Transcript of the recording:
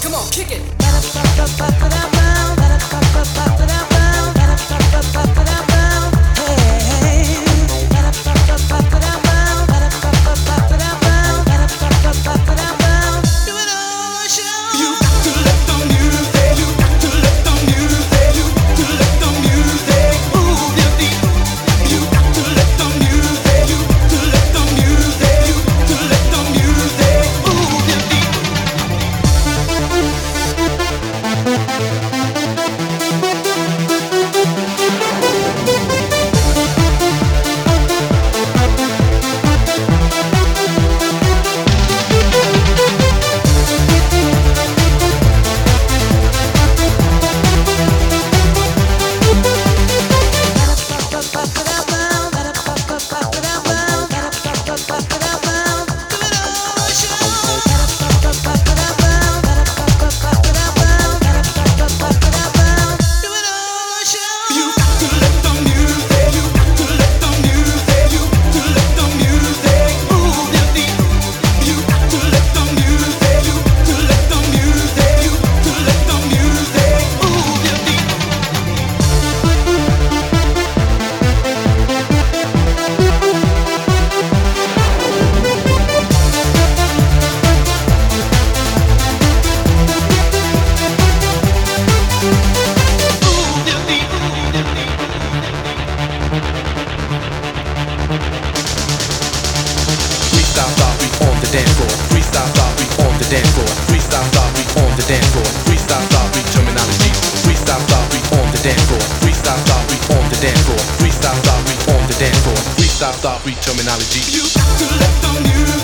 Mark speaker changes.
Speaker 1: Come on, kick it.
Speaker 2: Freestyle start, we on the dance floor. Freestyle start, we on the dance floor. Freestyle start, we terminology. Freestyle start, we on the dance floor. Freestyle start, we on the dance floor. Freestyle start, we on the dance floor. Freestyle start, we terminology. You got to let the music